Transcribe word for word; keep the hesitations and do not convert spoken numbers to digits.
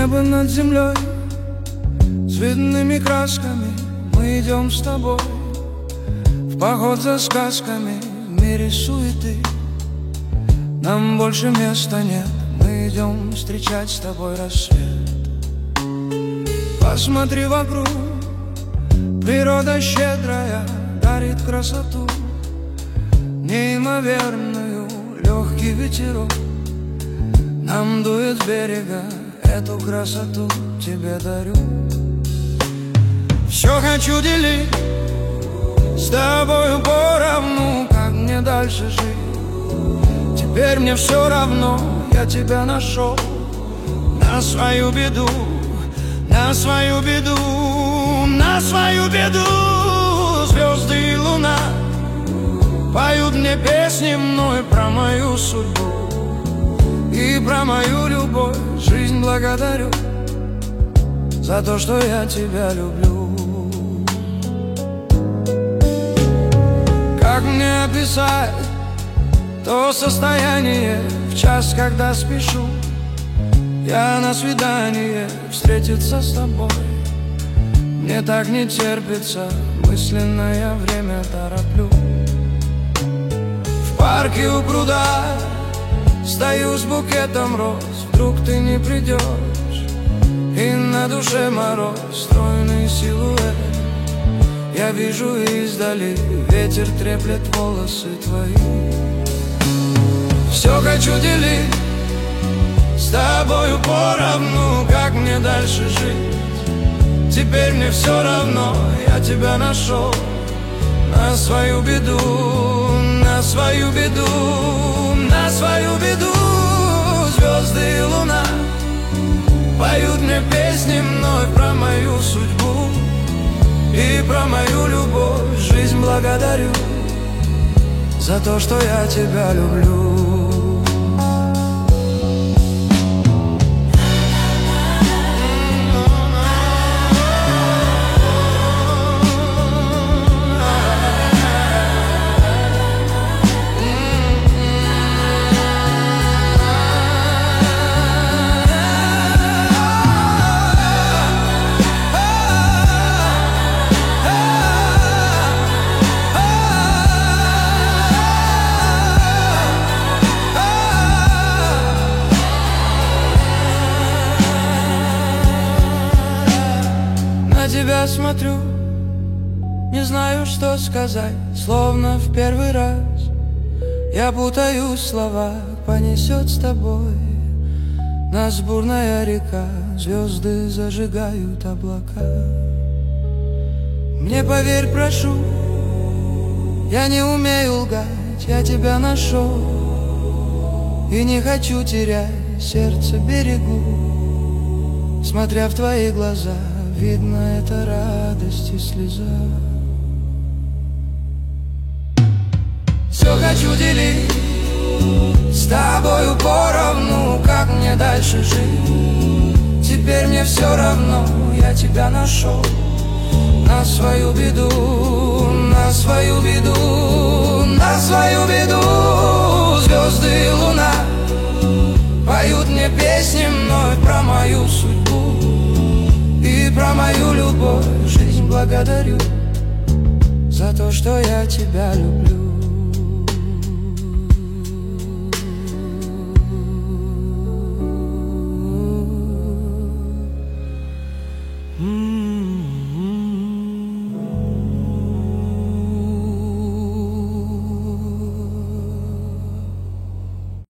Небо над землей цветными красками. Мы идем с тобой в поход за сказками. В мире суеты нам больше места нет. Мы идем встречать с тобой рассвет. Посмотри вокруг, природа щедрая дарит красоту неимоверную. Легкий ветерок нам дует с берега, эту красоту тебе дарю. Все хочу делить с тобою поровну, как мне дальше жить. Теперь мне все равно, я тебя нашел на свою беду, на свою беду, на свою беду. Звезды и луна поют мне песни мной про мою судьбу и про мою любовь. Жизнь благодарю за то, что я тебя люблю. Как мне описать то состояние в час, когда спешу я на свидание встретиться с тобой? Мне так не терпится, мысленно я время тороплю. В парке у пруда стою с букетом роз. Вдруг ты не придешь, и на душе мороз. Стройный силуэт я вижу издали, ветер треплет волосы твои. Все хочу делить с тобою поровну, как мне дальше жить. Теперь мне все равно, я тебя нашел на свою беду, на свою беду, на свою беду. Звезды и луна поют мне песни мной про мою судьбу и про мою любовь. Жизнь благодарю за то, что я тебя люблю. На тебя смотрю, не знаю, что сказать, словно в первый раз. Я путаю слова, понесет с тобой нас бурная река. Звезды зажигают облака. Мне поверь, прошу, я не умею лгать. Я тебя нашел и не хочу терять. Сердце берегу, смотря в твои глаза. Видно, это радость и слеза. Все хочу делить с тобою поровну, как мне дальше жить. Теперь мне все равно, я тебя нашел на свою беду, на свою беду, на свою беду. Звезды и луна поют мне песни мной про мою судьбу и про мою любовь. Жизнь благодарю за то, что я тебя люблю.